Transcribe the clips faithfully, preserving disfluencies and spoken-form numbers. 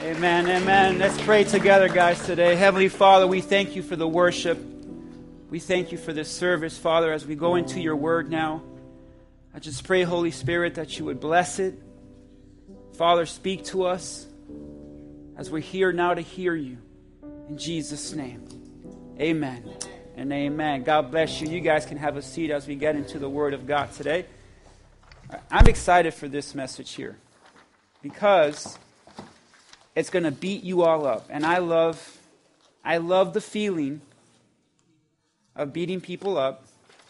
Amen, amen. Let's pray together, guys, today. Heavenly Father, we thank you for the worship. We thank you for this service, Father, as we go into your word now. I just pray, Holy Spirit, that you would bless it. Father, speak to us as we're here now to hear you. In Jesus' name, amen and amen. God bless you. You guys can have a seat as we get into the word of God today. I'm excited for this message here because it's going to beat you all up. And I love, I love the feeling of beating people up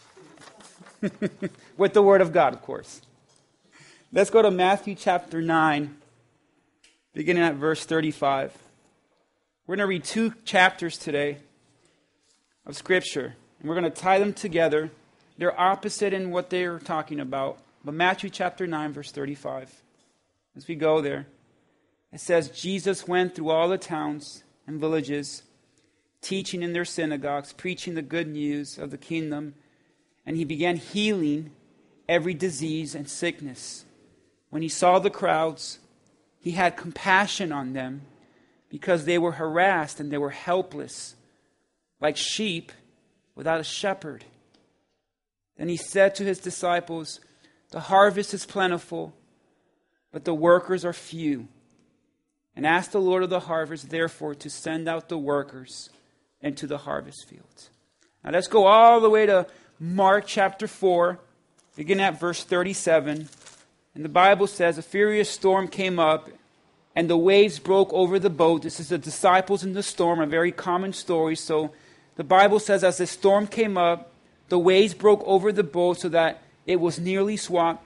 with the Word of God, of course. Let's go to Matthew chapter nine, beginning at verse thirty-five. We're going to read two chapters today of Scripture, and we're going to tie them together. They're opposite in what they're talking about. But Matthew chapter nine, verse thirty-five. As we go there, it says, Jesus went through all the towns and villages, teaching in their synagogues, preaching the good news of the kingdom, and he began healing every disease and sickness. When he saw the crowds, he had compassion on them because they were harassed and they were helpless, like sheep without a shepherd. Then he said to his disciples, the harvest is plentiful, but the workers are few. And ask the Lord of the harvest, therefore, to send out the workers into the harvest fields. Now let's go all the way to Mark chapter four, beginning at verse thirty-seven. And the Bible says, a furious storm came up, and the waves broke over the boat. This is the disciples in the storm, a very common story. So the Bible says, as the storm came up, the waves broke over the boat so that it was nearly swamped.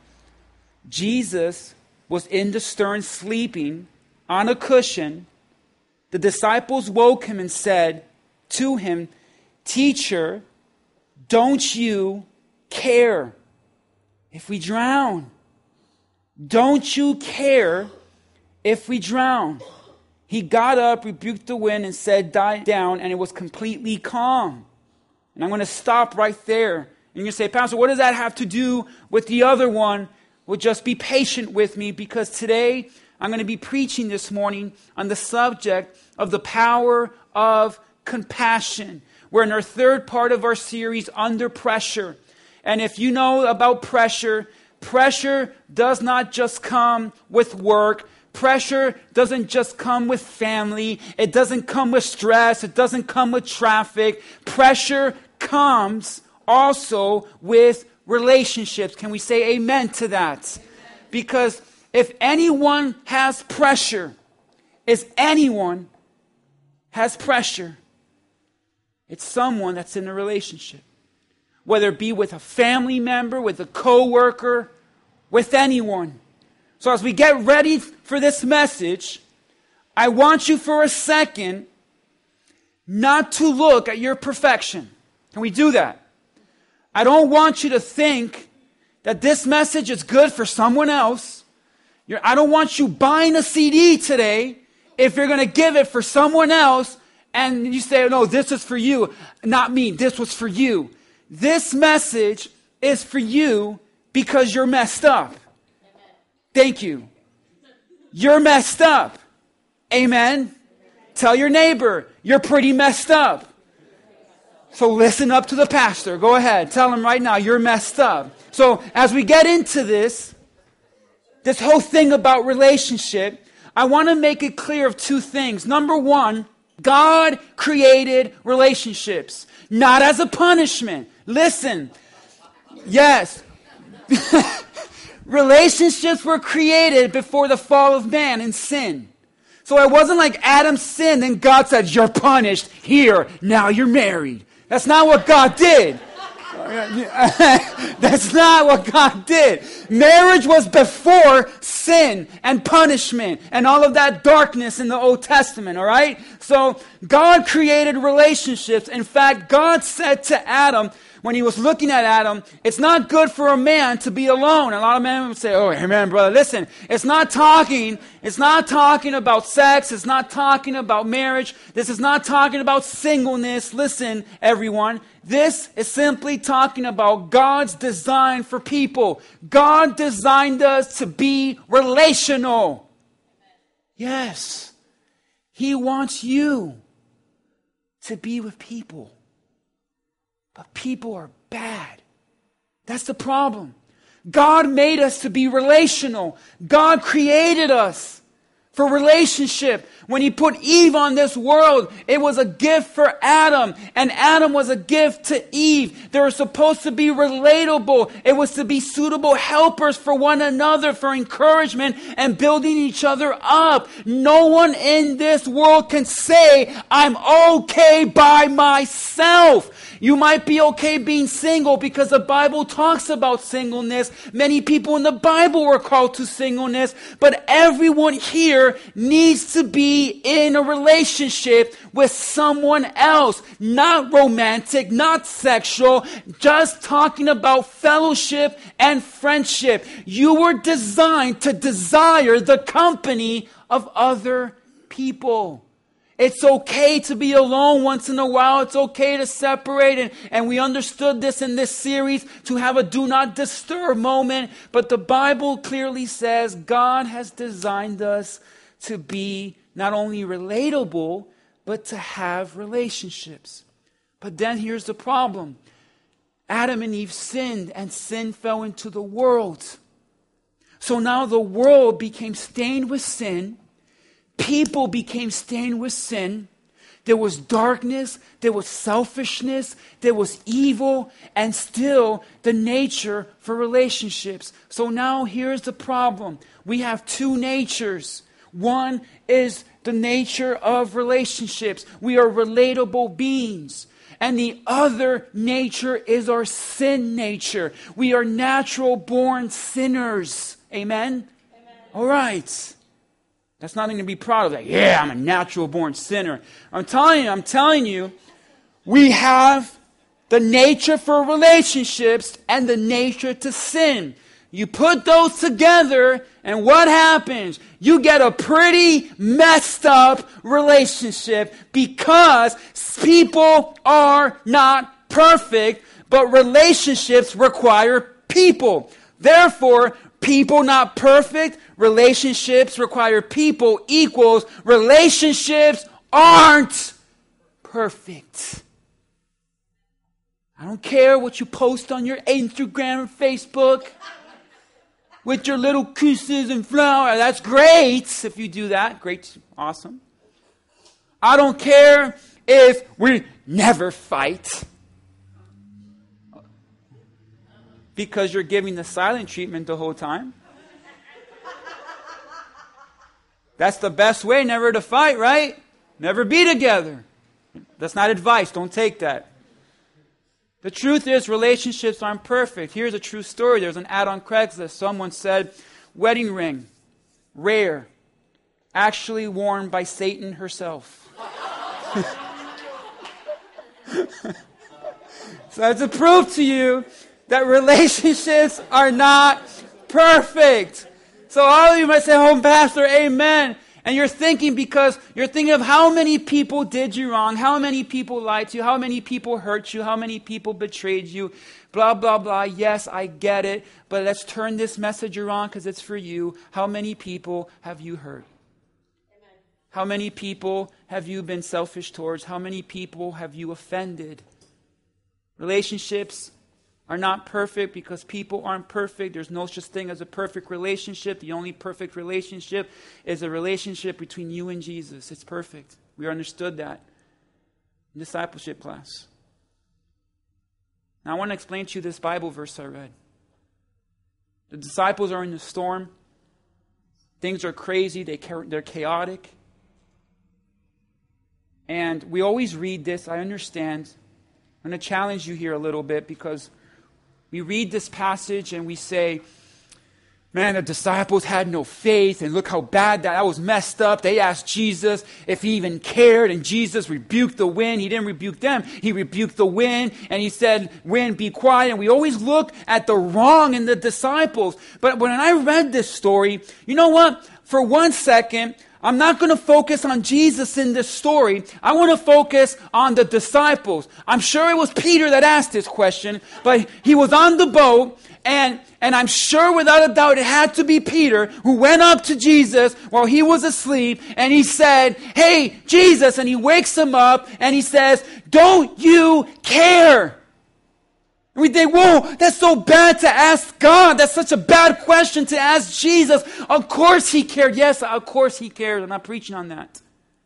Jesus was in the stern sleeping on a cushion. The disciples woke him and said to him, Teacher, don't you care if we drown? Don't you care if we drown? He got up, rebuked the wind, and said, Die down, and it was completely calm. And I'm going to stop right there. And you're going to say, Pastor, what does that have to do with the other one? Well, just be patient with me, because today I'm going to be preaching this morning on the subject of the power of compassion. We're in our third part of our series, Under Pressure. And if you know about pressure, pressure does not just come with work. Pressure doesn't just come with family. It doesn't come with stress. It doesn't come with traffic. Pressure comes also with relationships. Can we say amen to that? Amen. Because if anyone has pressure, if anyone has pressure, it's someone that's in a relationship. Whether it be with a family member, with a coworker, with anyone. So as we get ready for this message, I want you for a second not to look at your perfection. Can we do that? I don't want you to think that this message is good for someone else. You're, I don't want you buying a C D today if you're going to give it for someone else and you say, no, this is for you, not me. This was for you. This message is for you because you're messed up. Amen. Thank you. You're messed up. Amen. Amen. Tell your neighbor, you're pretty messed up. So listen up to the pastor. Go ahead. Tell him right now, you're messed up. So as we get into this, this whole thing about relationship, I want to make it clear of two things. Number one, God created relationships, not as a punishment. Listen, yes, relationships were created before the fall of man and sin. So it wasn't like Adam sinned and God said, you're punished. Here, now you're married. That's not what God did. That's not what God did. Marriage was before sin and punishment and all of that darkness in the Old Testament, all right? So God created relationships. In fact, God said to Adam, when he was looking at Adam, it's not good for a man to be alone. A lot of men would say, oh, amen, brother. Listen, it's not talking, it's not talking about sex. It's not talking about marriage. This is not talking about singleness. Listen, everyone. This is simply talking about God's design for people. God designed us to be relational. Yes. He wants you to be with people. But people are bad. That's the problem. God made us to be relational. God created us for relationship. When He put Eve on this world, it was a gift for Adam. And Adam was a gift to Eve. They were supposed to be relatable. It was to be suitable helpers for one another, for encouragement and building each other up. No one in this world can say, I'm okay by myself. You might be okay being single because the Bible talks about singleness. Many people in the Bible were called to singleness. But everyone here needs to be in a relationship with someone else. Not romantic, not sexual, just talking about fellowship and friendship. You were designed to desire the company of other people. It's okay to be alone once in a while. It's okay to separate. And, and we understood this in this series, to have a do not disturb moment. But the Bible clearly says God has designed us to be not only relatable, but to have relationships. But then here's the problem. Adam and Eve sinned, and sin fell into the world. So now the world became stained with sin. People became stained with sin. There was darkness, there was selfishness, there was evil, and still the nature for relationships. So now here's the problem. We have two natures. One is the nature of relationships. We are relatable beings. And the other nature is our sin nature. We are natural born sinners. Amen? Amen. All right. That's nothing to be proud of. Like, yeah, I'm a natural born sinner. I'm telling you, I'm telling you, we have the nature for relationships and the nature to sin. You put those together, and what happens? You get a pretty messed up relationship, because people are not perfect, but relationships require people. Therefore, people not perfect, relationships require people equals relationships aren't perfect. I don't care what you post on your Instagram or Facebook with your little kisses and flowers. That's great if you do that. Great, awesome. I don't care if we never fight, because you're giving the silent treatment the whole time. That's the best way never to fight, right? Never be together. That's not advice. Don't take that. The truth is, relationships aren't perfect. Here's a true story. There's an ad on Craigslist. Someone said, wedding ring, rare, actually worn by Satan herself. So that's a proof to you that relationships are not perfect. So all of you might say, oh, Pastor, amen. And you're thinking, because you're thinking of how many people did you wrong, how many people lied to you, how many people hurt you, how many people betrayed you, blah, blah, blah. Yes, I get it. But let's turn this message around, because it's for you. How many people have you hurt? Amen. How many people have you been selfish towards? How many people have you offended? Relationships are not perfect because people aren't perfect. There's no such thing as a perfect relationship. The only perfect relationship is a relationship between you and Jesus. It's perfect. We understood that in discipleship class. Now I want to explain to you this Bible verse I read. The disciples are in the storm. Things are crazy. They, they're chaotic. And we always read this. I understand. I'm going to challenge you here a little bit, because we read this passage and we say, man, the disciples had no faith, and look how bad that, that was messed up. They asked Jesus if he even cared, and Jesus rebuked the wind. He didn't rebuke them. He rebuked the wind, and he said, wind, be quiet. And we always look at the wrong in the disciples. But when I read this story, you know what? For one second, I'm not going to focus on Jesus in this story. I want to focus on the disciples. I'm sure it was Peter that asked this question, but he was on the boat, and, and I'm sure without a doubt it had to be Peter who went up to Jesus while he was asleep, and he said, "Hey, Jesus," and he wakes him up, and he says, "Don't you care?" We think, whoa, that's so bad to ask God. That's such a bad question to ask Jesus. Of course he cared. Yes, of course he cared. I'm not preaching on that.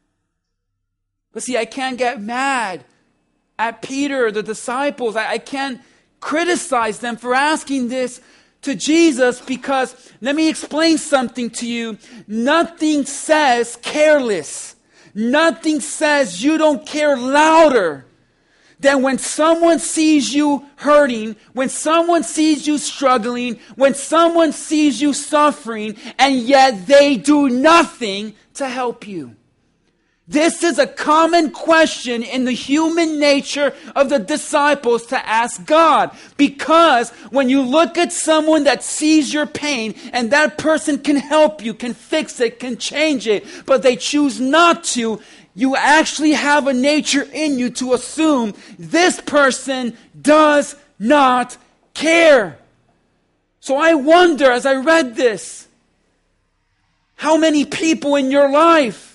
But see, I can't get mad at Peter, the disciples. I, I can't criticize them for asking this to Jesus, because let me explain something to you. Nothing says careless. Nothing says you don't care louder then when someone sees you hurting, when someone sees you struggling, when someone sees you suffering, and yet they do nothing to help you. This is a common question in the human nature of the disciples to ask God. Because when you look at someone that sees your pain, and that person can help you, can fix it, can change it, but they choose not to, you actually have a nature in you to assume this person does not care. So I wonder, as I read this, how many people in your life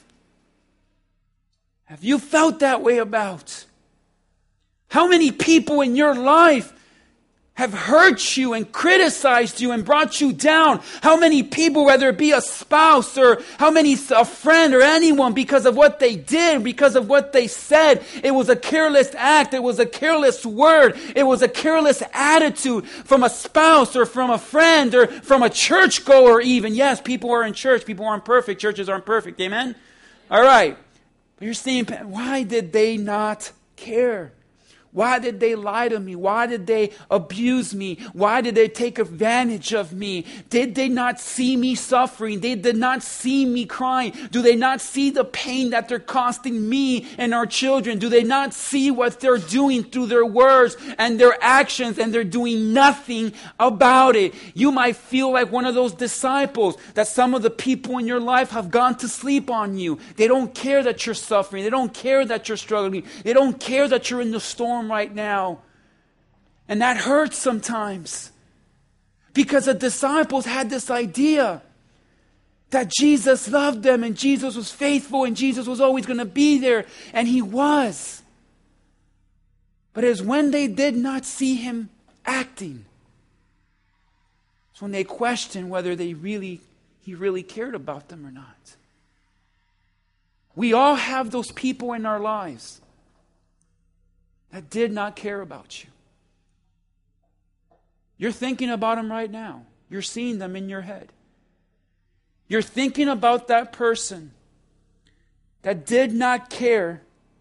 have you felt that way about? How many people in your life have hurt you and criticized you and brought you down? How many people, whether it be a spouse or how many, a friend or anyone, because of what they did, because of what they said, it was a careless act, it was a careless word, it was a careless attitude from a spouse or from a friend or from a churchgoer even. Yes, people are in church, people aren't perfect, churches aren't perfect, amen? All right. But you're saying, why did they not care? Why did they lie to me? Why did they abuse me? Why did they take advantage of me? Did they not see me suffering? They did not see me crying. Do they not see the pain that they're costing me and our children? Do they not see what they're doing through their words and their actions, and they're doing nothing about it? You might feel like one of those disciples, that some of the people in your life have gone to sleep on you. They don't care that you're suffering. They don't care that you're struggling. They don't care that you're in the storm right now. And that hurts sometimes, because the disciples had this idea that Jesus loved them and Jesus was faithful and Jesus was always going to be there, and he was. But it was when they did not see him acting, it's when they questioned whether they really he really cared about them or not. We all have those people in our lives that did not care about you. You're thinking about them right now. You're seeing them in your head. You're thinking about that person that did not care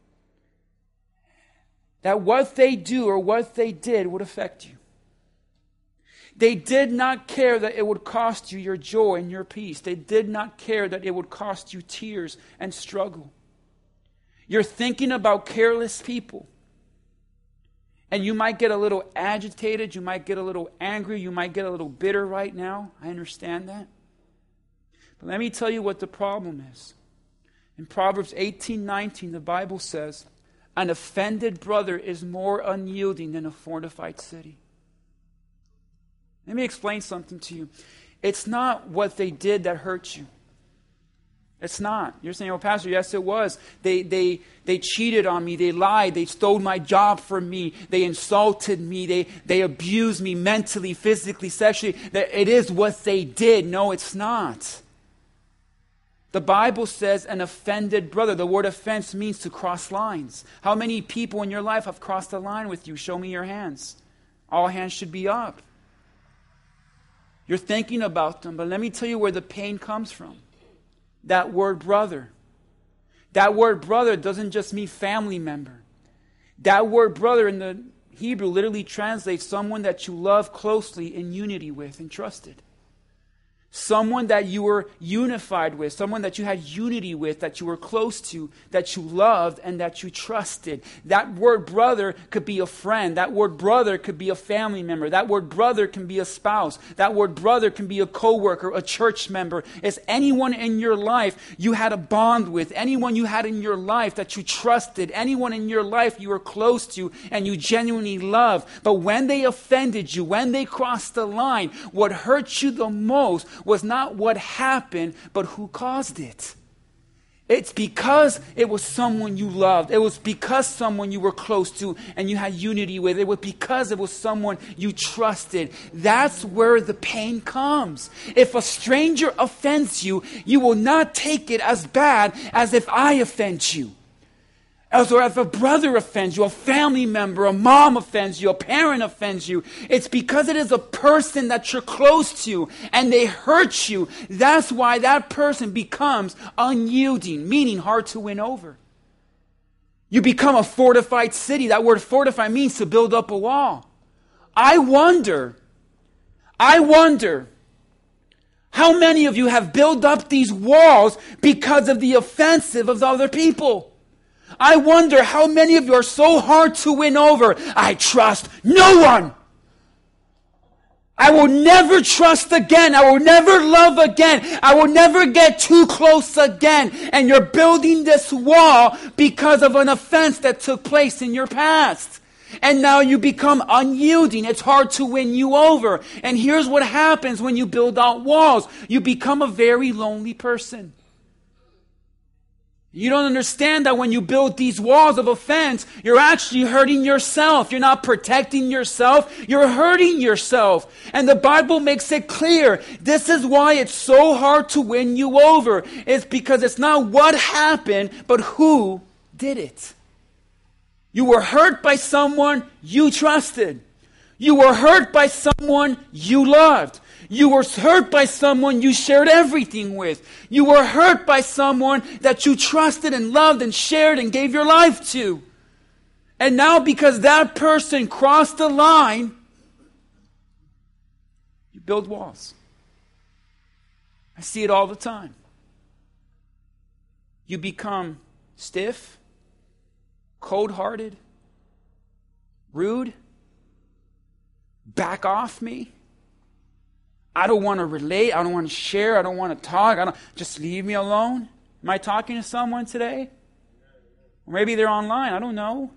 that what they do or what they did would affect you. They did not care that it would cost you your joy and your peace. They did not care that it would cost you tears and struggle. You're thinking about careless people. And you might get a little agitated, you might get a little angry, you might get a little bitter right now. I understand that. But let me tell you what the problem is. In Proverbs eighteen nineteen, the Bible says, an offended brother is more unyielding than a fortified city. Let me explain something to you. It's not what they did that hurts you. It's not. You're saying, oh, Pastor, yes, it was. They they they cheated on me. They lied. They stole my job from me. They insulted me. They they abused me mentally, physically, sexually. It is what they did. No, it's not. The Bible says an offended brother. The word offense means to cross lines. How many people in your life have crossed the line with you? Show me your hands. All hands should be up. You're thinking about them, but let me tell you where the pain comes from. That word brother. That word brother doesn't just mean family member. That word brother in the Hebrew literally translates someone that you love closely, in unity with, and trusted. Someone that you were unified with, someone that you had unity with, that you were close to, that you loved, and that you trusted. That word brother could be a friend. That word brother could be a family member. That word brother can be a spouse. That word brother can be a coworker, a church member. It's anyone in your life you had a bond with, anyone you had in your life that you trusted, anyone in your life you were close to and you genuinely loved. But when they offended you, when they crossed the line, what hurt you the most was not what happened, but who caused it. It's because it was someone you loved. It was because someone you were close to and you had unity with. It was because it was someone you trusted. That's where the pain comes. If a stranger offends you, you will not take it as bad as if I offend you. As or if a brother offends you, a family member, a mom offends you, a parent offends you. It's because it is a person that you're close to and they hurt you. That's why that person becomes unyielding, meaning hard to win over. You become a fortified city. That word fortify means to build up a wall. I wonder, I wonder, how many of you have built up these walls because of the offensive of other people? I wonder how many of you are so hard to win over. I trust no one. I will never trust again. I will never love again. I will never get too close again. And you're building this wall because of an offense that took place in your past. And now you become unyielding. It's hard to win you over. And here's what happens when you build out walls. You become a very lonely person. You don't understand that when you build these walls of offense, you're actually hurting yourself. You're not protecting yourself. You're hurting yourself. And the Bible makes it clear. This is why it's so hard to win you over. It's because it's not what happened, but who did it. You were hurt by someone you trusted. You were hurt by someone you loved. You were hurt by someone you shared everything with. You were hurt by someone that you trusted and loved and shared and gave your life to. And now because that person crossed the line, you build walls. I see it all the time. You become stiff, cold-hearted, rude, back off me. I don't want to relate. I don't want to share. I don't want to talk. I don't, just leave me alone. Am I talking to someone today? Or maybe they're online. I don't know.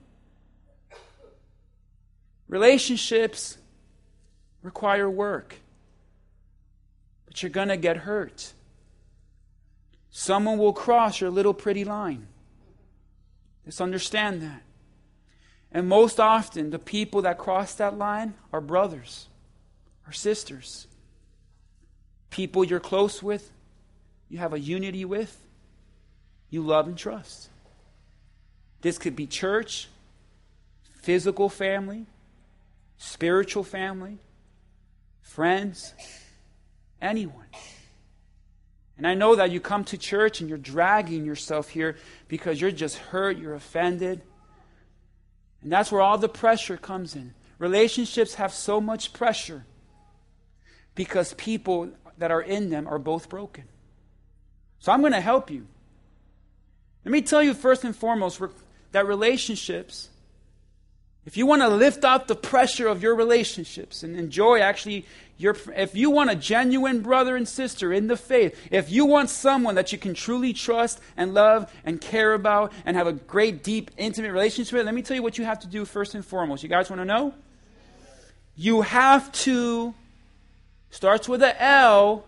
Relationships require work. But you're going to get hurt. Someone will cross your little pretty line. Just understand that. And most often, the people that cross that line are brothers or sisters. People you're close with, you have a unity with, you love and trust. This could be church, physical family, spiritual family, friends, anyone. And I know that you come to church and you're dragging yourself here because you're just hurt, you're offended. And that's where all the pressure comes in. Relationships have so much pressure because people that are in them are both broken. So I'm going to help you. Let me tell you first and foremost that relationships, if you want to lift out the pressure of your relationships and enjoy actually your, if you want a genuine brother and sister in the faith, if you want someone that you can truly trust and love and care about and have a great, deep, intimate relationship with, let me tell you what you have to do first and foremost. You guys want to know? You have to, starts with a L,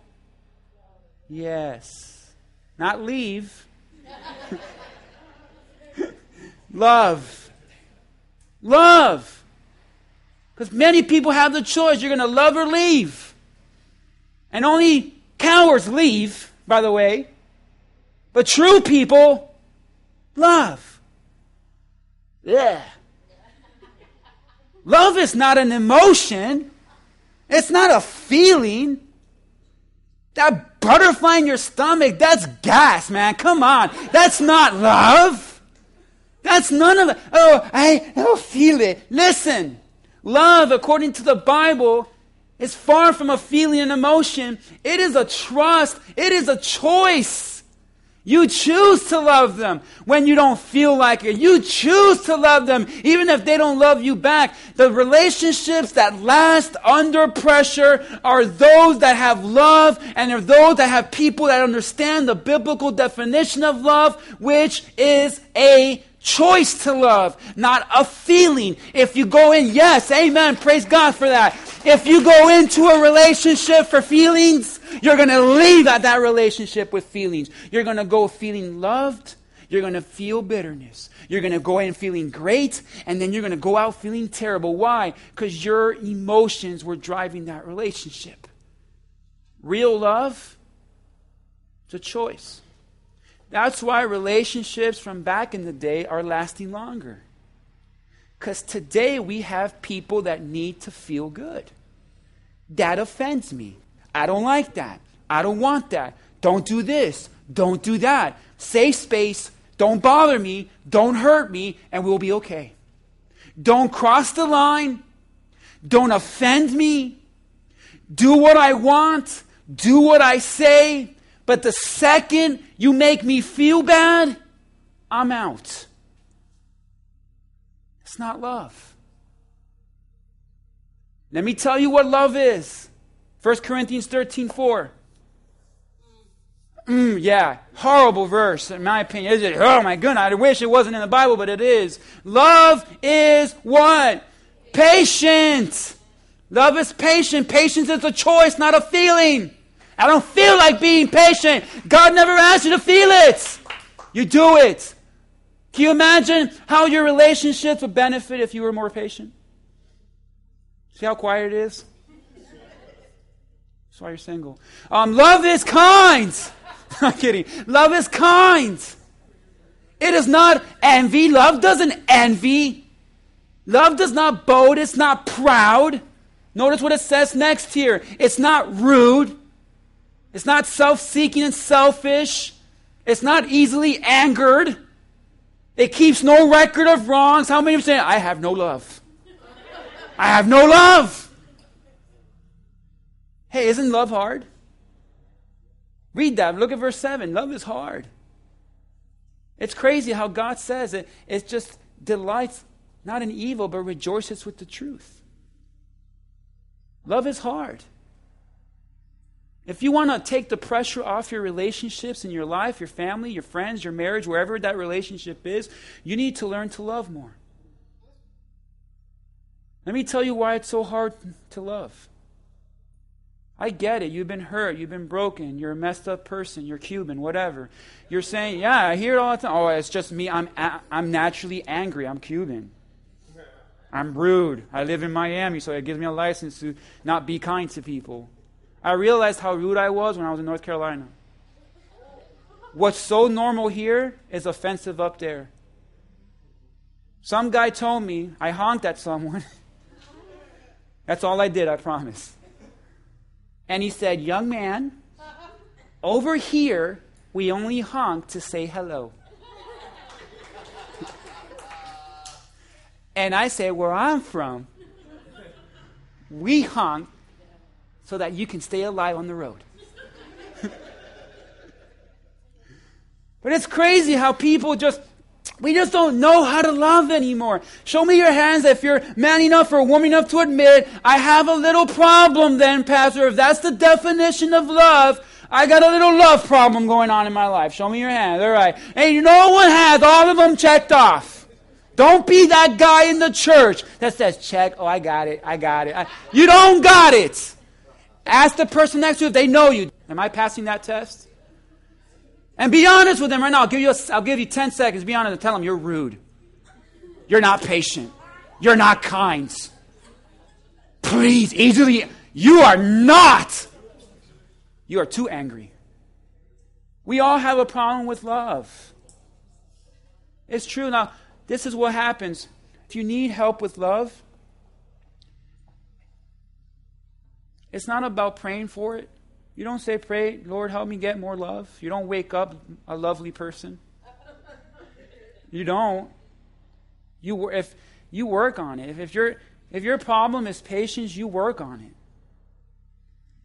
yes, not leave, love. Love. Because many people have the choice. You're going to love or leave. And only cowards leave, by the way. But true people love. Yeah. Love is not an emotion. It's not a feeling. That butterfly in your stomach, that's gas, man. Come on. That's not love. That's none of it. Oh, I don't feel it. Listen, love, according to the Bible, It's far from a feeling and emotion. It is a trust. It is a choice. You choose to love them when you don't feel like it. You choose to love them even if they don't love you back. The relationships that last under pressure are those that have love, and are those that have people that understand the biblical definition of love, which is a choice to love, not a feeling. If you go in, yes, amen, praise God for that. If you go into a relationship for feelings, you're going to leave at that relationship with feelings. You're going to go feeling loved. You're going to feel bitterness. You're going to go in feeling great, and then you're going to go out feeling terrible. Why? Because your emotions were driving that relationship. Real love, it's a choice. That's why relationships from back in the day are lasting longer. Because today we have people that need to feel good. That offends me. I don't like that. I don't want that. Don't do this. Don't do that. Safe space. Don't bother me. Don't hurt me. And we'll be okay. Don't cross the line. Don't offend me. Do what I want. Do what I say. But the second you make me feel bad, I'm out. It's not love. Let me tell you what love is. First Corinthians thirteen four. Mm, yeah, horrible verse in my opinion. Is it? Oh my goodness, I wish it wasn't in the Bible, but it is. Love is what? Patient. Love is patient. Patience is a choice, not a feeling. I don't feel like being patient. God never asked you to feel it. You do it. Can you imagine how your relationships would benefit if you were more patient? See how quiet it is? That's why you're single. Um, love is kind. I'm kidding. Love is kind. It is not envy. Love doesn't envy. Love does not boast. It's not proud. Notice what it says next here. It's not rude. It's not self-seeking and selfish. It's not easily angered. It keeps no record of wrongs. How many of you say, I have no love? I have no love. Hey, isn't love hard? Read that. Look at verse seven. Love is hard. It's crazy how God says it. It just delights not in evil, but rejoices with the truth. Love is hard. If you want to take the pressure off your relationships in your life, your family, your friends, your marriage, wherever that relationship is, you need to learn to love more. Let me tell you why it's so hard to love. I get it. You've been hurt. You've been broken. You're a messed up person. You're Cuban, whatever. You're saying, yeah, I hear it all the time. Oh, it's just me. I'm a- I'm naturally angry. I'm Cuban. I'm rude. I live in Miami, so it gives me a license to not be kind to people. I realized how rude I was when I was in North Carolina. What's so normal here is offensive up there. Some guy told me I honked at someone. That's all I did, I promise. And he said, young man, over here, we only honk to say hello. And I say, where I'm from, we honk so that you can stay alive on the road. But it's crazy how people just, we just don't know how to love anymore. Show me your hands if you're man enough or woman enough to admit, I have a little problem then, Pastor. If that's the definition of love, I got a little love problem going on in my life. Show me your hands. All right. Hey, no one has all of them checked off. Don't be that guy in the church that says, check, oh, I got it, I got it. I, you don't got it. Ask the person next to you if they know you. Am I passing that test? And be honest with them right now. I'll give you, a, I'll give you ten seconds. Be honest and tell them you're rude. You're not patient. You're not kind. Please, easily, you are not. You are too angry. We all have a problem with love. It's true. Now, this is what happens. If you need help with love, it's not about praying for it. You don't say, pray, Lord, help me get more love. You don't wake up a lovely person. You don't. You if you work on it. If, if your if your problem is patience, you work on it.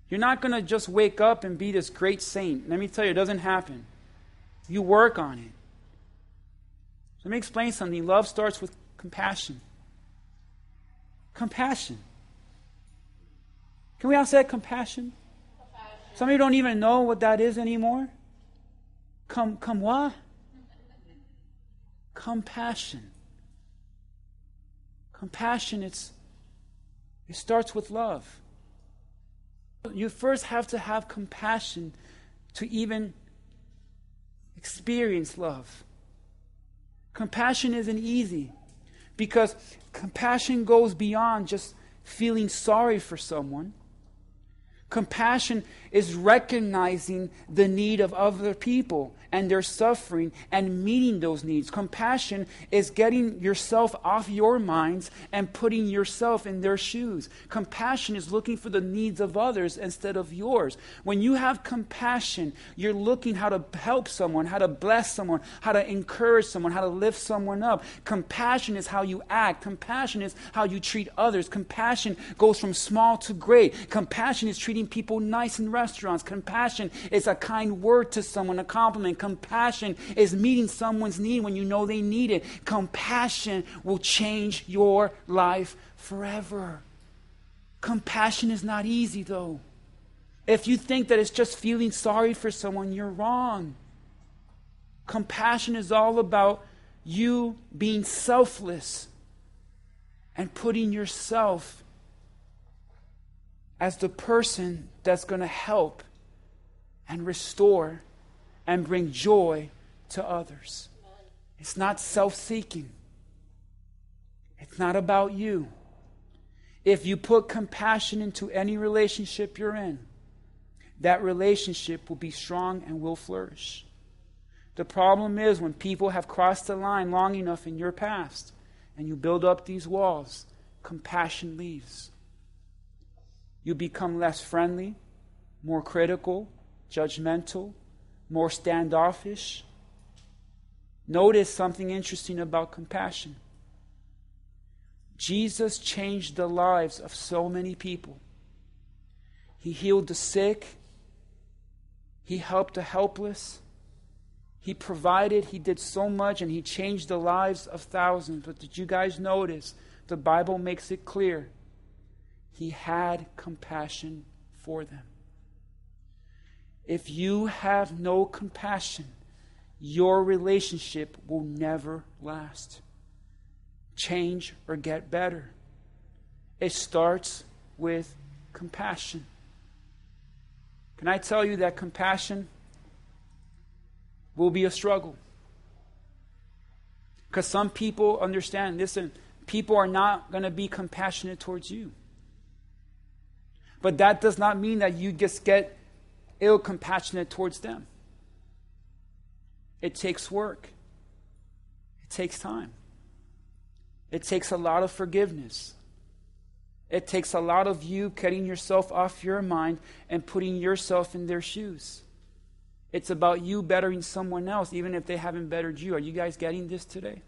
You're not going to just wake up and be this great saint. Let me tell you, it doesn't happen. You work on it. Let me explain something. Love starts with compassion. Compassion. Can we all say compassion? Compassion. Some of you don't even know what that is anymore. Come, come what? Compassion. Compassion, it's, it starts with love. You first have to have compassion to even experience love. Compassion isn't easy because compassion goes beyond just feeling sorry for someone. Compassion is recognizing the need of other people and their suffering and meeting those needs. Compassion is getting yourself off your minds and putting yourself in their shoes. Compassion is looking for the needs of others instead of yours. When you have compassion, you're looking how to help someone, how to bless someone, how to encourage someone, how to lift someone up. Compassion is how you act. Compassion is how you treat others. Compassion goes from small to great. Compassion is treating people nice in restaurants. Compassion is a kind word to someone, a compliment. Compassion is meeting someone's need when you know they need it. Compassion will change your life forever. Compassion is not easy, though. If you think that it's just feeling sorry for someone, you're wrong. Compassion is all about you being selfless and putting yourself as the person that's going to help and restore and bring joy to others. It's not self-seeking. It's not about you. If you put compassion into any relationship you're in, that relationship will be strong and will flourish. The problem is when people have crossed the line long enough in your past and you build up these walls, compassion leaves. You become less friendly, more critical, judgmental, more standoffish. Notice something interesting about compassion. Jesus changed the lives of so many people. He healed the sick. He helped the helpless. He provided. He did so much, and he changed the lives of thousands. But did you guys notice? The Bible makes it clear. He had compassion for them. If you have no compassion, your relationship will never last, change, or get better. It starts with compassion. Can I tell you that compassion will be a struggle? Because some people understand, listen, people are not going to be compassionate towards you. But that does not mean that you just get ill-compassionate towards them. It takes work. It takes time. It takes a lot of forgiveness. It takes a lot of you getting yourself off your mind and putting yourself in their shoes. It's about you bettering someone else, even if they haven't bettered you. Are you guys getting this today?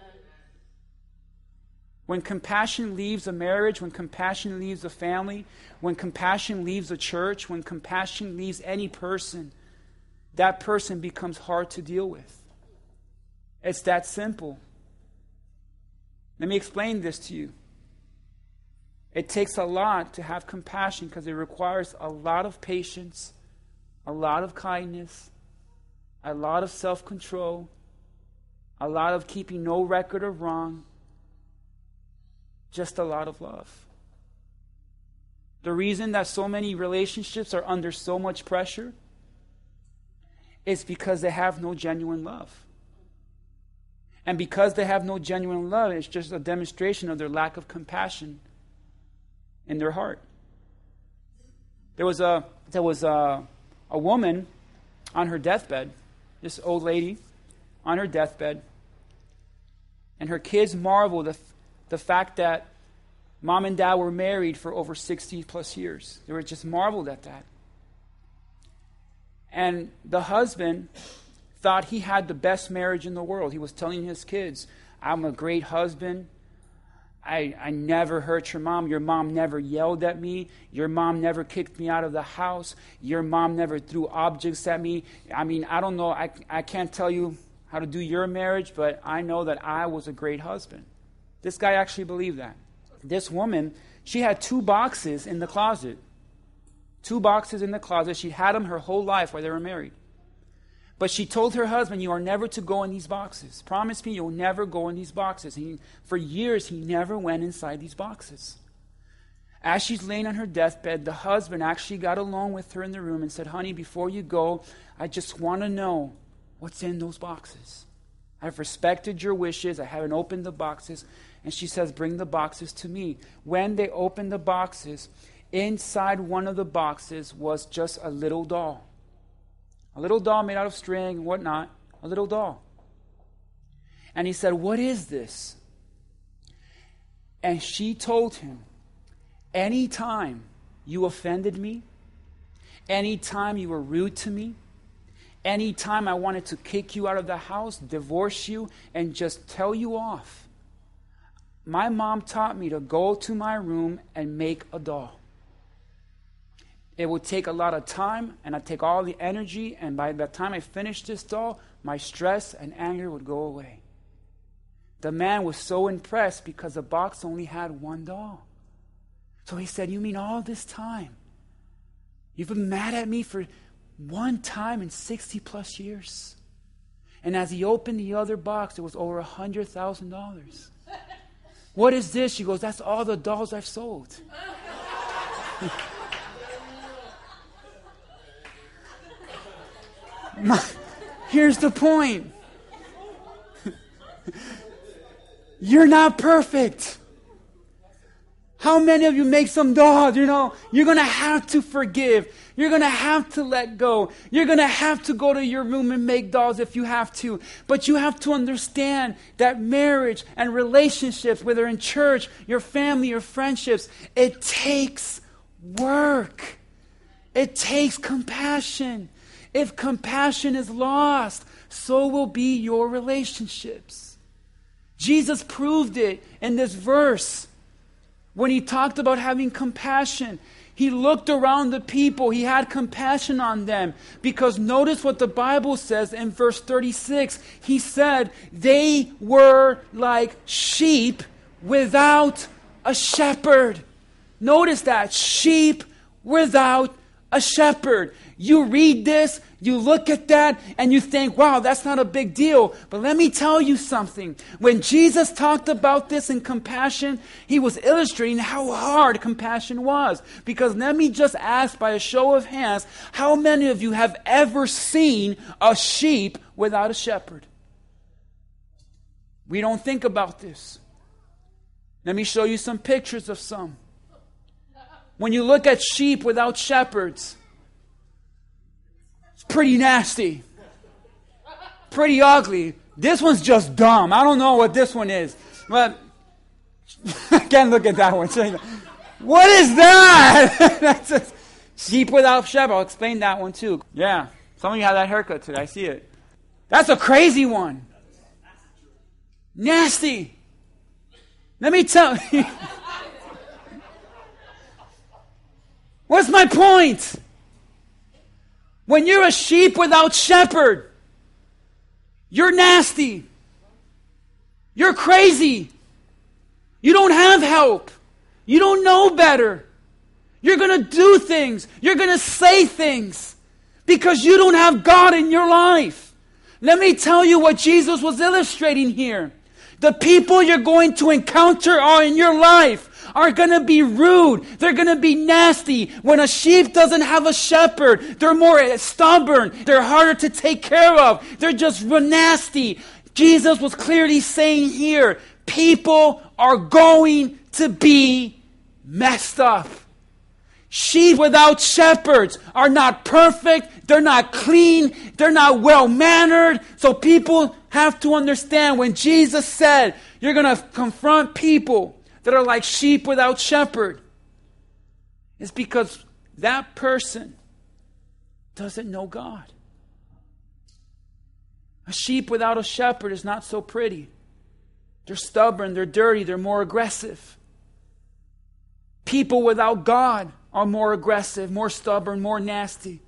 When compassion leaves a marriage, when compassion leaves a family, when compassion leaves a church, when compassion leaves any person, that person becomes hard to deal with. It's that simple. Let me explain this to you. It takes a lot to have compassion because it requires a lot of patience, a lot of kindness, a lot of self-control, a lot of keeping no record of wrong, just a lot of love. The reason that so many relationships are under so much pressure is because they have no genuine love. And because they have no genuine love, it's just a demonstration of their lack of compassion in their heart. There was a there was a, a woman on her deathbed, this old lady on her deathbed, and her kids marveled at the fact that mom and dad were married for over sixty plus years. They were just marveled at that. And the husband thought he had the best marriage in the world. He was telling his kids, I'm a great husband. I, I never hurt your mom. Your mom never yelled at me. Your mom never kicked me out of the house. Your mom never threw objects at me. I mean, I don't know. I, I can't tell you how to do your marriage, but I know that I was a great husband. This guy actually believed that. This woman, she had two boxes in the closet. Two boxes in the closet. She had them her whole life while they were married. But she told her husband, you are never to go in these boxes. Promise me you'll never go in these boxes. And he, for years, he never went inside these boxes. As she's laying on her deathbed, the husband actually got along with her in the room and said, honey, before you go, I just want to know what's in those boxes. I've respected your wishes. I haven't opened the boxes. And she says, bring the boxes to me. When they opened the boxes, inside one of the boxes was just a little doll. A little doll made out of string and whatnot. A little doll. And he said, what is this? And she told him, anytime you offended me, anytime you were rude to me, anytime I wanted to kick you out of the house, divorce you, and just tell you off, my mom taught me to go to my room and make a doll. It would take a lot of time, and I'd take all the energy, and by the time I finished this doll, my stress and anger would go away. The man was so impressed because the box only had one doll. So he said, you mean all this time? You've been mad at me for one time in sixty plus years? And as he opened the other box, it was over one hundred thousand dollars. What is this? She goes, that's all the dolls I've sold. My, here's the point. You're not perfect. How many of you make some dolls? You know, you're going to have to forgive. You're going to have to let go. You're going to have to go to your room and make dolls if you have to. But you have to understand that marriage and relationships, whether in church, your family, your friendships, it takes work. It takes compassion. If compassion is lost, so will be your relationships. Jesus proved it in this verse. When he talked about having compassion, he looked around the people. He had compassion on them. Because notice what the Bible says in verse thirty-six. He said, they were like sheep without a shepherd. Notice that, sheep without a shepherd. You read this, you look at that, and you think, wow, that's not a big deal. But let me tell you something. When Jesus talked about this in compassion, he was illustrating how hard compassion was. Because let me just ask by a show of hands, how many of you have ever seen a sheep without a shepherd? We don't think about this. Let me show you some pictures of some. When you look at sheep without shepherds, it's pretty nasty. Pretty ugly. This one's just dumb. I don't know what this one is. But I can't look at that one. What is that? That's a sheep without shepherd. I'll explain that one too. Yeah. Some of you have that haircut today. I see it. That's a crazy one. Nasty. Let me tell you. What's my point? When you're a sheep without shepherd, you're nasty. You're crazy. You don't have help. You don't know better. You're going to do things. You're going to say things because you don't have God in your life. Let me tell you what Jesus was illustrating here. The people you're going to encounter are in your life are going to be rude. They're going to be nasty. When a sheep doesn't have a shepherd, they're more stubborn. They're harder to take care of. They're just nasty. Jesus was clearly saying here, people are going to be messed up. Sheep without shepherds are not perfect. They're not clean. They're not well-mannered. So people have to understand when Jesus said, you're going to confront people that are like sheep without shepherd, it's because that person doesn't know God. A sheep without a shepherd is not so pretty. They're stubborn, they're dirty, they're more aggressive. People without God are more aggressive, more stubborn, more nasty.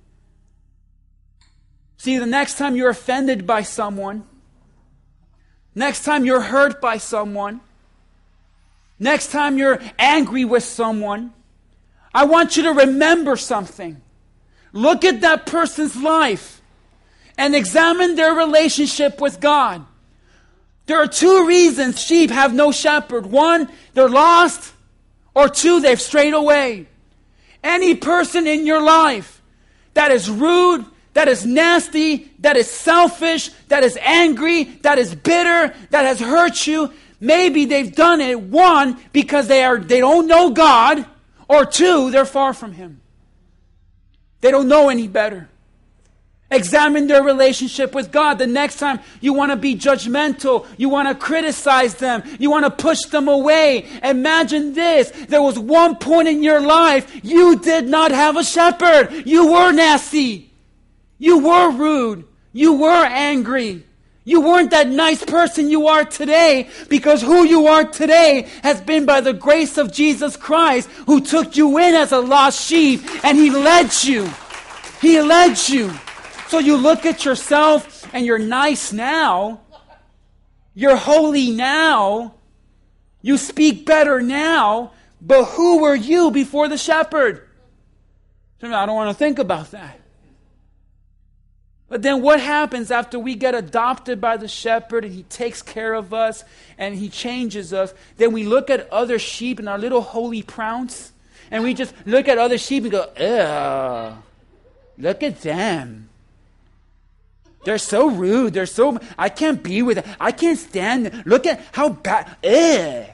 See, the next time you're offended by someone, next time you're hurt by someone, next time you're angry with someone, I want you to remember something. Look at that person's life and examine their relationship with God. There are two reasons sheep have no shepherd. One, they're lost, or two, they've strayed away. Any person in your life that is rude, that is nasty, that is selfish, that is angry, that is bitter, that has hurt you, maybe they've done it, one, because they are they don't know God, or two, they're far from Him. They don't know any better. Examine their relationship with God. The next time you want to be judgmental, you want to criticize them, you want to push them away. Imagine this. There was one point in your life you did not have a shepherd. You were nasty. You were rude. You were angry. You weren't that nice person you are today, because who you are today has been by the grace of Jesus Christ, who took you in as a lost sheep and He led you. He led you. So you look at yourself and you're nice now. You're holy now. You speak better now. But who were you before the shepherd? I don't want to think about that. But then what happens after we get adopted by the shepherd and He takes care of us and He changes us? Then we look at other sheep and our little holy prounce, and we just look at other sheep and go, ugh, look at them. They're so rude. They're so, I can't be with them. I can't stand them. Look at how bad, ugh.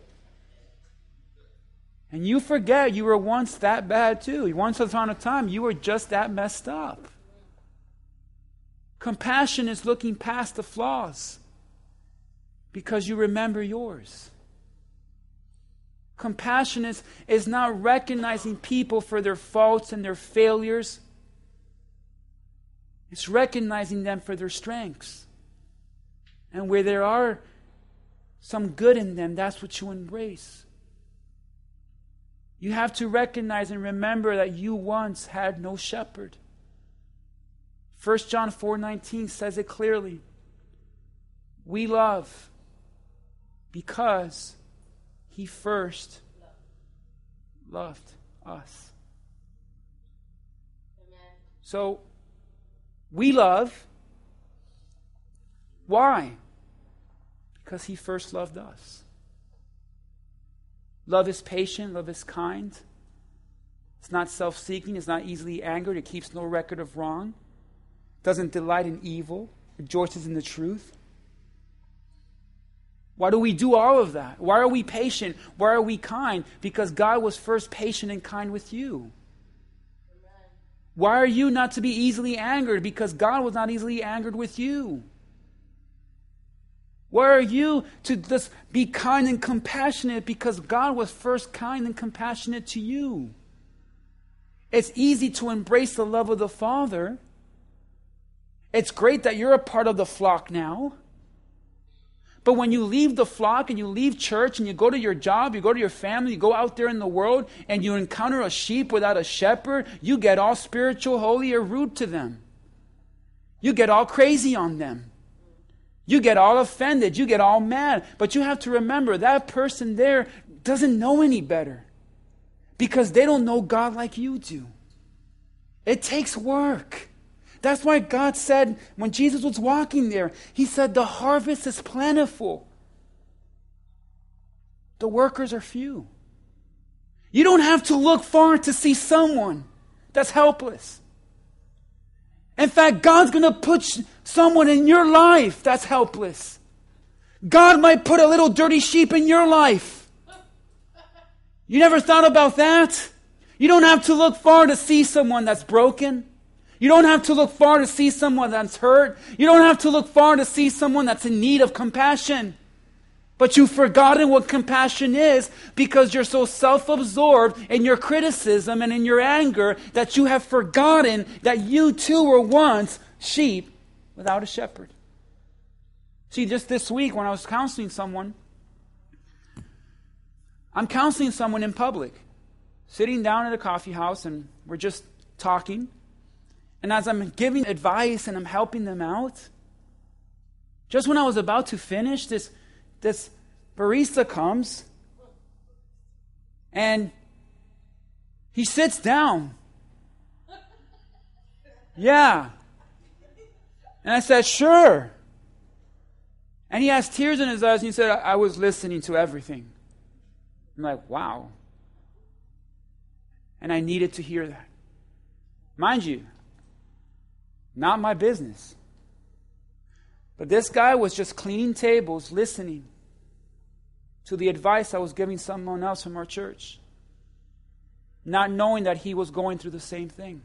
And you forget you were once that bad too. Once upon a time, you were just that messed up. Compassion is looking past the flaws because you remember yours. Compassion is, is not recognizing people for their faults and their failures. It's recognizing them for their strengths. And where there are some good in them, that's what you embrace. You have to recognize and remember that you once had no shepherd. First John four nineteen says it clearly. We love because He first loved us. Amen. So, we love. Why? Because He first loved us. Love is patient. Love is kind. It's not self-seeking. It's not easily angered. It keeps no record of wrong. Doesn't delight in evil. Rejoices in the truth. Why do we do all of that? Why are we patient? Why are we kind? Because God was first patient and kind with you. Why are you not to be easily angered? Because God was not easily angered with you. Why are you to just be kind and compassionate? Because God was first kind and compassionate to you. It's easy to embrace the love of the Father. It's great that you're a part of the flock now. But when you leave the flock and you leave church and you go to your job, you go to your family, you go out there in the world and you encounter a sheep without a shepherd, you get all spiritual, holy, or rude to them. You get all crazy on them. You get all offended. You get all mad. But you have to remember that person there doesn't know any better because they don't know God like you do. It takes work. That's why God said, when Jesus was walking there, He said, the harvest is plentiful. The workers are few. You don't have to look far to see someone that's helpless. In fact, God's going to put someone in your life that's helpless. God might put a little dirty sheep in your life. You never thought about that? You don't have to look far to see someone that's broken. You don't have to look far to see someone that's hurt. You don't have to look far to see someone that's in need of compassion. But you've forgotten what compassion is because you're so self-absorbed in your criticism and in your anger that you have forgotten that you too were once sheep without a shepherd. See, just this week when I was counseling someone, I'm counseling someone in public, sitting down at a coffee house, and we're just talking. And as I'm giving advice and I'm helping them out, just when I was about to finish, this, this barista comes and he sits down. Yeah. And I said, sure. And he has tears in his eyes and he said, I, I was listening to everything. I'm like, wow. And I needed to hear that. Mind you, not my business. But this guy was just cleaning tables, listening to the advice I was giving someone else from our church, not knowing that he was going through the same thing.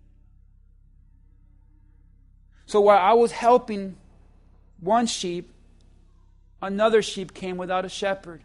So while I was helping one sheep, another sheep came without a shepherd,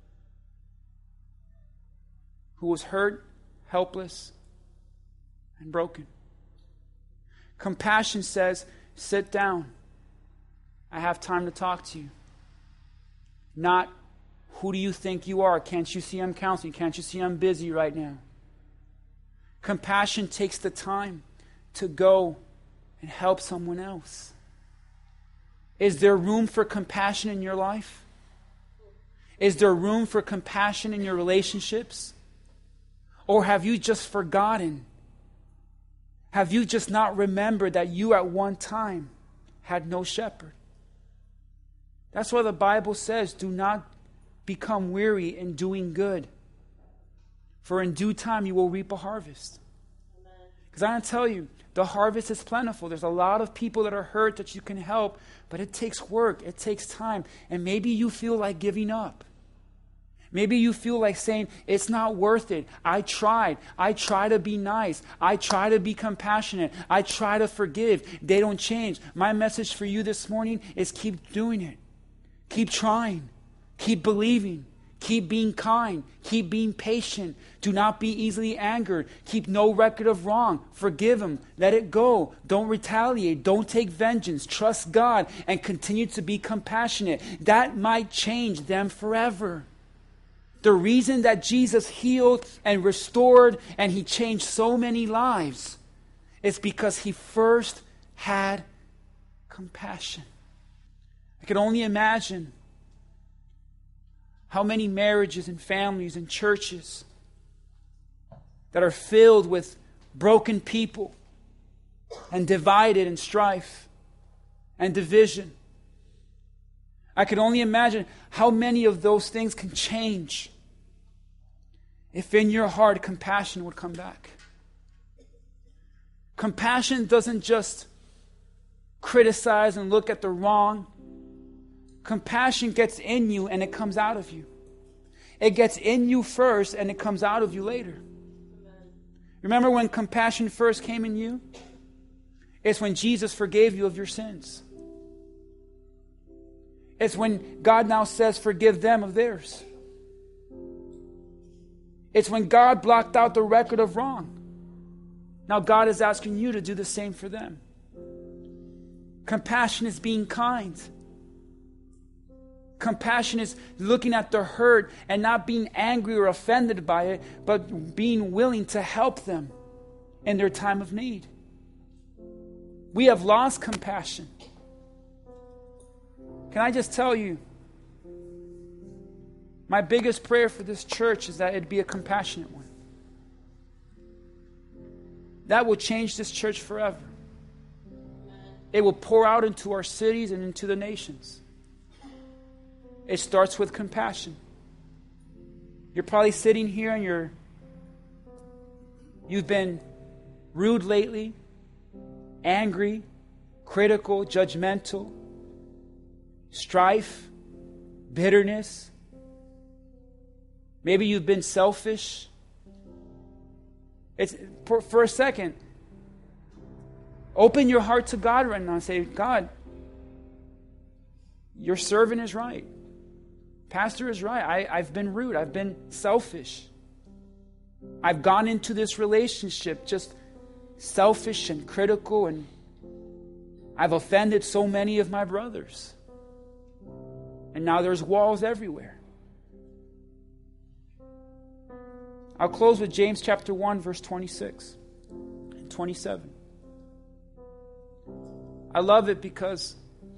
who was hurt, helpless, and broken. Compassion says, sit down. I have time to talk to you. Not, who do you think you are? Can't you see I'm counseling? Can't you see I'm busy right now? Compassion takes the time to go and help someone else. Is there room for compassion in your life? Is there room for compassion in your relationships? Or have you just forgotten? Have you just not remembered that you at one time had no shepherd? That's why the Bible says, do not become weary in doing good, for in due time you will reap a harvest. Because I want to tell you, the harvest is plentiful. There's a lot of people that are hurt that you can help, but it takes work, it takes time, and maybe you feel like giving up. Maybe you feel like saying, it's not worth it. I tried. I try to be nice. I try to be compassionate. I try to forgive. They don't change. My message for you this morning is keep doing it. Keep trying. Keep believing. Keep being kind. Keep being patient. Do not be easily angered. Keep no record of wrong. Forgive them. Let it go. Don't retaliate. Don't take vengeance. Trust God and continue to be compassionate. That might change them forever. The reason that Jesus healed and restored and he changed so many lives is because he first had compassion. I can only imagine how many marriages and families and churches that are filled with broken people and divided in strife and division. I can only imagine how many of those things can change if in your heart compassion would come back. Compassion doesn't just criticize and look at the wrong. Compassion gets in you and it comes out of you. It gets in you first and it comes out of you later. Remember when compassion first came in you? It's when Jesus forgave you of your sins. It's when God now says, forgive them of theirs. It's when God blocked out the record of wrong. Now God is asking you to do the same for them. Compassion is being kind. Compassion is looking at the hurt and not being angry or offended by it, but being willing to help them in their time of need. We have lost compassion. Can I just tell you, my biggest prayer for this church is that it be a compassionate one. That will change this church forever. It will pour out into our cities and into the nations. It starts with compassion. You're probably sitting here and you're you've been rude lately, angry, critical, judgmental, strife, bitterness. Maybe you've been selfish. It's for, for a second. Open your heart to God right now and say, God, your servant is right. Pastor is right. I, I've been rude. I've been selfish. I've gone into this relationship just selfish and critical, and I've offended so many of my brothers. And now there's walls everywhere. I'll close with James chapter one, verse twenty-six and twenty-seven. I love it because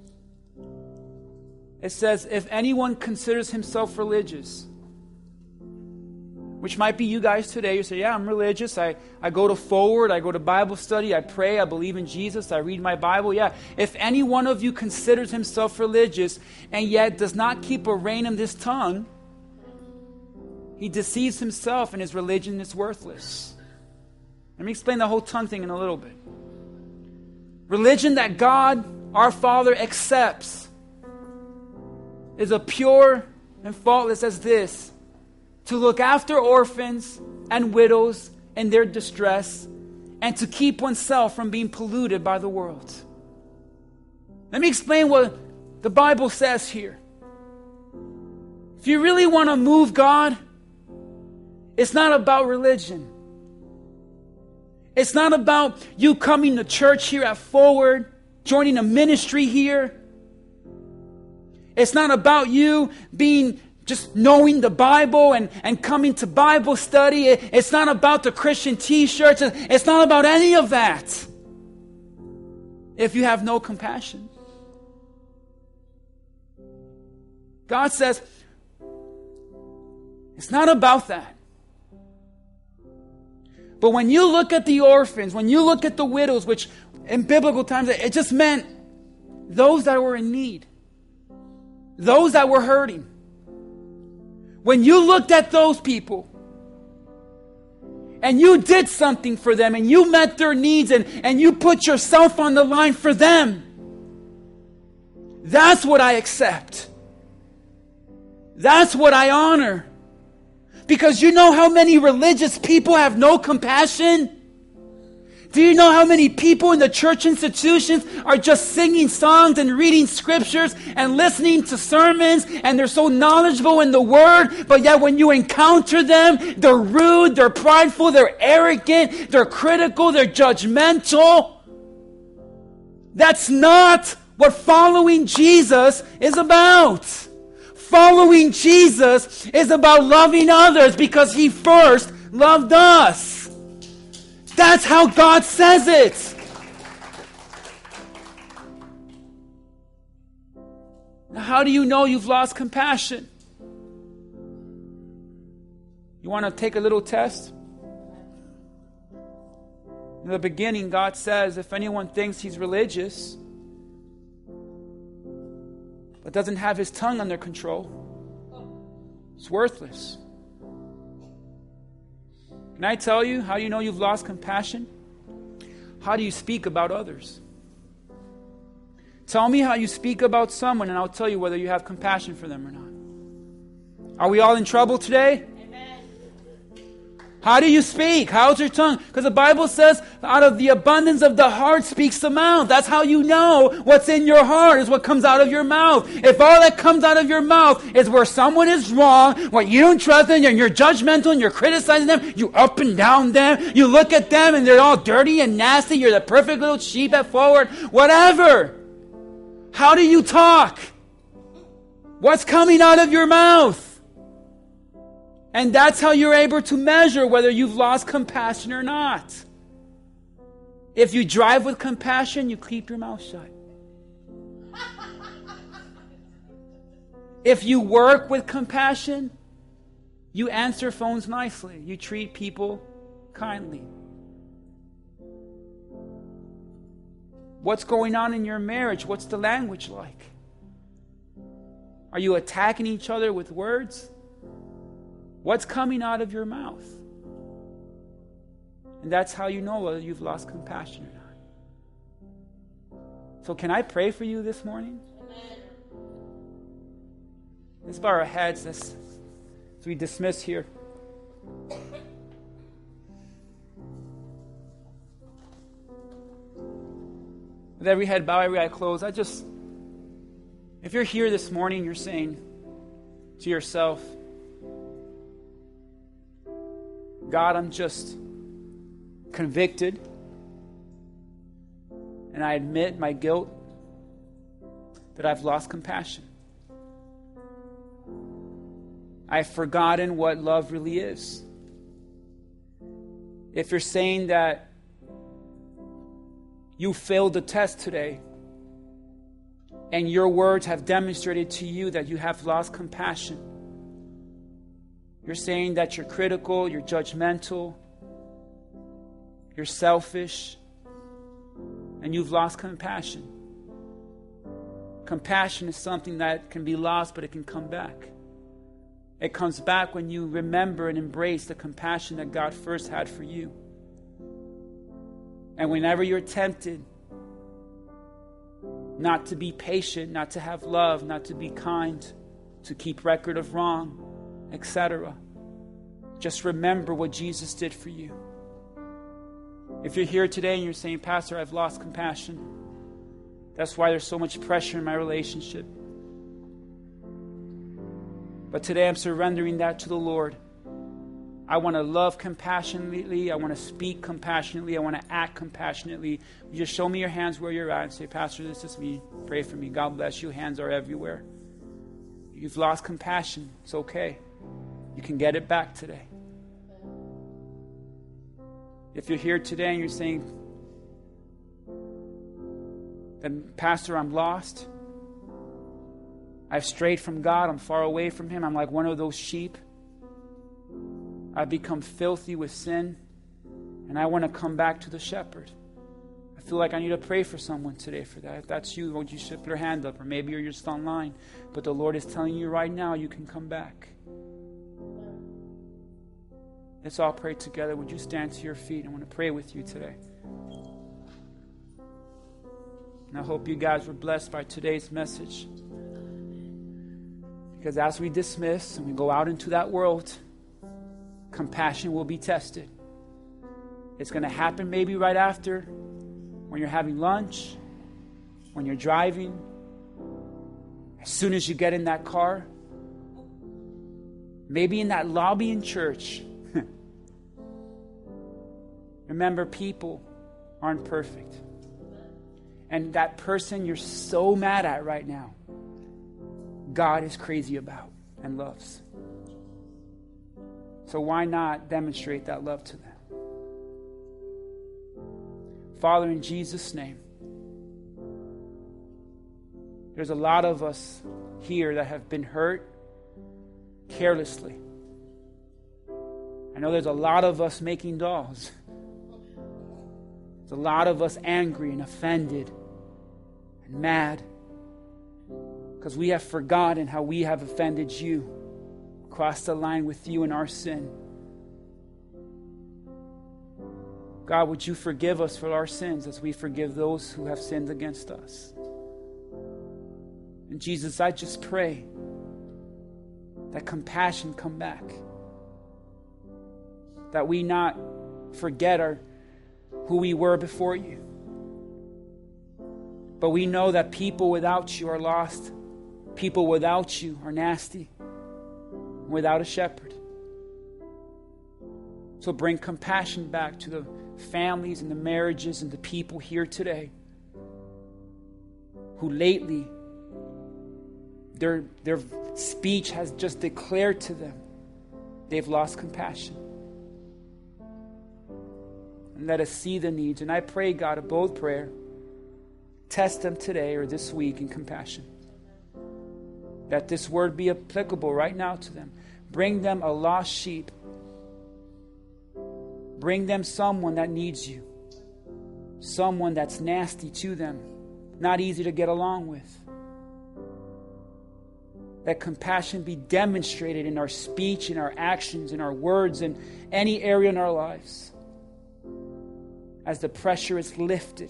it says, if anyone considers himself religious, which might be you guys today, you say, yeah, I'm religious. I, I go to Forward, I go to Bible study, I pray, I believe in Jesus, I read my Bible. Yeah, if any one of you considers himself religious and yet does not keep a rein in his tongue, he deceives himself and his religion is worthless. Let me explain the whole tongue thing in a little bit. Religion that God, our Father, accepts is a pure and faultless as this: to look after orphans and widows in their distress, and to keep oneself from being polluted by the world. Let me explain what the Bible says here. If you really want to move God, it's not about religion. It's not about you coming to church here at Forward, joining a ministry here. It's not about you being just knowing the Bible and, and coming to Bible study. It, it's not about the Christian t-shirts. It's not about any of that. If you have no compassion. God says, it's not about that. But when you look at the orphans, when you look at the widows, which in biblical times, it just meant those that were in need. Those that were hurting. When you looked at those people and you did something for them and you met their needs and, and you put yourself on the line for them, that's what I accept. That's what I honor. Because you know how many religious people have no compassion? Do you know how many people in the church institutions are just singing songs and reading scriptures and listening to sermons, and they're so knowledgeable in the Word, but yet when you encounter them, they're rude, they're prideful, they're arrogant, they're critical, they're judgmental? That's not what following Jesus is about. Following Jesus is about loving others because He first loved us. That's how God says it. Now, how do you know you've lost compassion? You want to take a little test? In the beginning, God says, if anyone thinks he's religious, but doesn't have his tongue under control, it's worthless. Can I tell you how you know you've lost compassion? How do you speak about others? Tell me how you speak about someone and I'll tell you whether you have compassion for them or not. Are we all in trouble today? How do you speak? How's your tongue? Because the Bible says, out of the abundance of the heart speaks the mouth. That's how you know what's in your heart is what comes out of your mouth. If all that comes out of your mouth is where someone is wrong, what you don't trust in, and you're judgmental and you're criticizing them, you up and down them, you look at them and they're all dirty and nasty, you're the perfect little sheep at Forward, whatever. How do you talk? What's coming out of your mouth? And that's how you're able to measure whether you've lost compassion or not. If you drive with compassion, you keep your mouth shut. If you work with compassion, you answer phones nicely. You treat people kindly. What's going on in your marriage? What's the language like? Are you attacking each other with words? What's coming out of your mouth? And that's how you know whether you've lost compassion or not. So can I pray for you this morning? Let's bow our heads as, as we dismiss here. With every head bowed, every eye closed, I just, if you're here this morning, you're saying to yourself, God, I'm just convicted, and I admit my guilt that I've lost compassion. I've forgotten what love really is. If you're saying that you failed the test today, and your words have demonstrated to you that you have lost compassion, you're saying that you're critical, you're judgmental, you're selfish, and you've lost compassion. Compassion is something that can be lost, but it can come back. It comes back when you remember and embrace the compassion that God first had for you. And whenever you're tempted not to be patient, not to have love, not to be kind, to keep record of wrong, et cetera, just remember what Jesus did for you. If you're here today and you're saying, Pastor, I've lost compassion, that's why there's so much pressure in my relationship. But today I'm surrendering that to the Lord. I want to love compassionately. I want to speak compassionately. I want to act compassionately. You just show me your hands where you're at and say, Pastor, this is me. Pray for me. God bless you. Hands are everywhere. You've lost compassion. It's okay. You can get it back today. If you're here today and you're saying, then Pastor, I'm lost. I've strayed from God. I'm far away from Him. I'm like one of those sheep. I've become filthy with sin, and I want to come back to the shepherd. I feel like I need to pray for someone today for that. If that's you, won't you slip your hand up? Or maybe you're just online. But the Lord is telling you right now, you can come back. Let's all pray together. Would you stand to your feet? I want to pray with you today. And I hope you guys were blessed by today's message. Because as we dismiss and we go out into that world, compassion will be tested. It's going to happen maybe right after, when you're having lunch, when you're driving, as soon as you get in that car, maybe in that lobby in church. Remember, people aren't perfect. And that person you're so mad at right now, God is crazy about and loves. So why not demonstrate that love to them? Father, in Jesus' name, there's a lot of us here that have been hurt carelessly. I know there's a lot of us making dolls. There's a lot of us angry and offended and mad because we have forgotten how we have offended you, crossed the line with you in our sin. God, would you forgive us for our sins as we forgive those who have sinned against us? And Jesus, I just pray that compassion come back. That we not forget our, who we were before you. But we know that people without you are lost. People without you are nasty. Without a shepherd. So bring compassion back to the families and the marriages and the people here today who lately their, their speech has just declared to them they've lost compassion. And let us see the needs. And I pray, God, of both prayer, test them today or this week in compassion. That this word be applicable right now to them. Bring them a lost sheep. Bring them someone that needs you. Someone that's nasty to them. Not easy to get along with. That compassion be demonstrated in our speech, in our actions, in our words, in any area in our lives. As the pressure is lifted.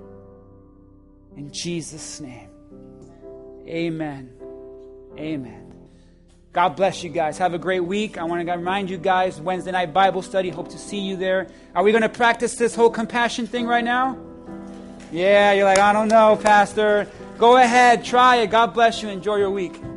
In Jesus' name. Amen. Amen. God bless you guys. Have a great week. I want to remind you guys, Wednesday night Bible study. Hope to see you there. Are we going to practice this whole compassion thing right now? Yeah, you're like, I don't know, Pastor. Go ahead. Try it. God bless you. Enjoy your week.